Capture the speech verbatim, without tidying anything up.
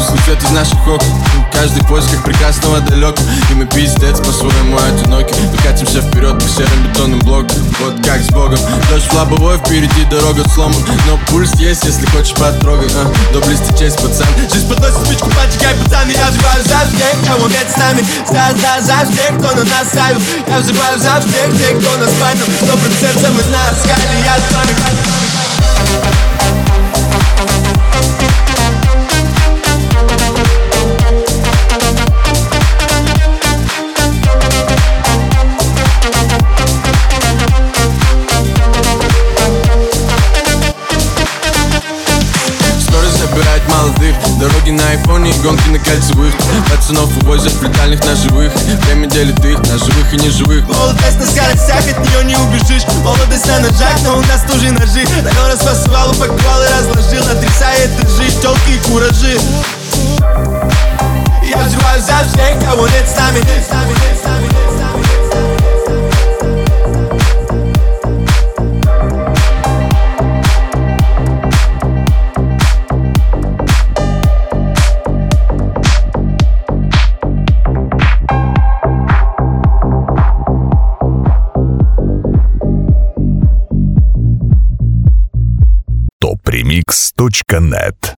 Тусклый свет из наших окон, каждый в поисках прекрасного далеко. И мы пиздец по-своему одиноки. Мы катимся вперед по серым бетонным блокам. Вот как с Богом. Дождь в лобовой, впереди дорога сломан. Но пульс есть, если хочешь потрогать, а? Доблести честь, пацан. Жизнь подносит спичку, поджигай, пацан. И я взрываю за всех, кого нет с нами. За, за, за всех, кто на нас ставил. Я взрываю за всех, тех, кто нас памил. Добрым сердцем из нас скали, я с вами. Собирать молодых, дороги на айфоне и гонки на кольцевых. Пацанов увозят в летальных ножевых. Время делит их на живых и неживых. Молодость на скоростях, от нее не убежишь. Молодость на ножах, но у нас тоже ножи. Довел, распасывал, упаковал и разложил. Отрицает этажи, телки и куражи. Я взрываю за всех, кого нет с нами. топ ремикс точка нет